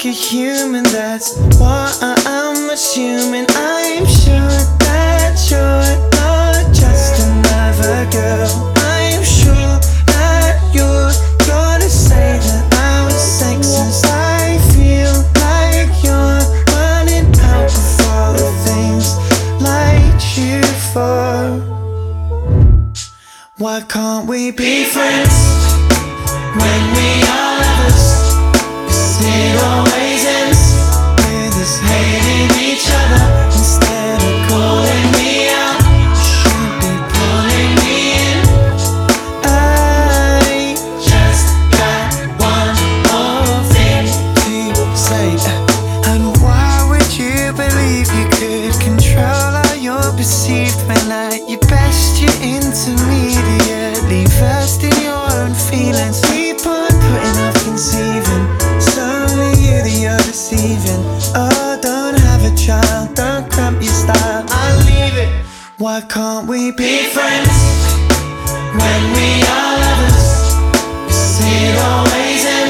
you're human, that's what I'm assuming. I'm sure that you're not just another girl. I'm sure that you're gonna say that I was sexist. I feel like you're running out of all the things like you for. Why can't we be friends when we are lovers? 'Cause it always ends with us hating each other. Instead of calling me out, you should be pulling me in. I just got one more thing to say. And why would you believe you could control how you're perceived when at your best you're intermediately versed in your own feelings? Keep on putting off conceiving. It's only you that you're deceiving. Oh, don't have a child, don't cramp your style, I'll leave it. Why can't we be friends when we are lovers? 'Cause it always ends